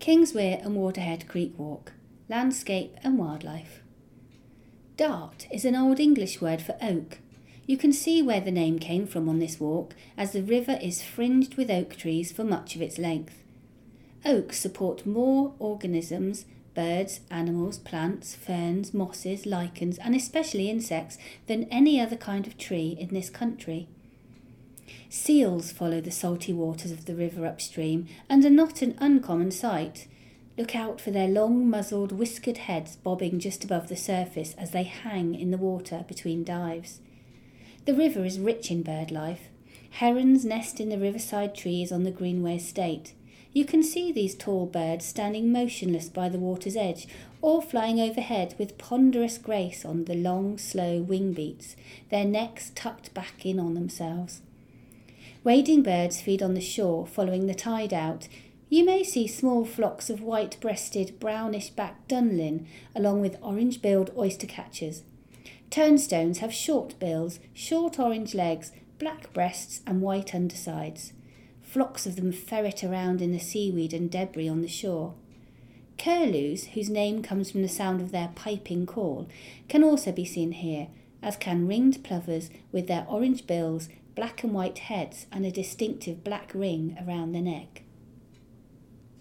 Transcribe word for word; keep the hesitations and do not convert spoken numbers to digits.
Kingswear and Waterhead Creek Walk, landscape and wildlife. Dart is an Old English word for oak. You can see where the name came from on this walk, as the river is fringed with oak trees for much of its length. Oaks support more organisms, birds, animals, plants, ferns, mosses, lichens, and especially insects, than any other kind of tree in this country. Seals follow the salty waters of the river upstream and are not an uncommon sight. Look out for their long muzzled whiskered heads bobbing just above the surface as they hang in the water between dives. The river is rich in bird life. Herons nest in the riverside trees on the Greenway estate. You can see these tall birds standing motionless by the water's edge or flying overhead with ponderous grace on the long, slow wing beats, their necks tucked back in on themselves. Wading birds feed on the shore following the tide out. You may see small flocks of white-breasted, brownish-backed dunlin along with orange-billed oyster-catchers. Turnstones have short bills, short orange legs, black breasts and white undersides. Flocks of them ferret around in the seaweed and debris on the shore. Curlews, whose name comes from the sound of their piping call, can also be seen here, as can ringed plovers with their orange bills, black and white heads and a distinctive black ring around the neck.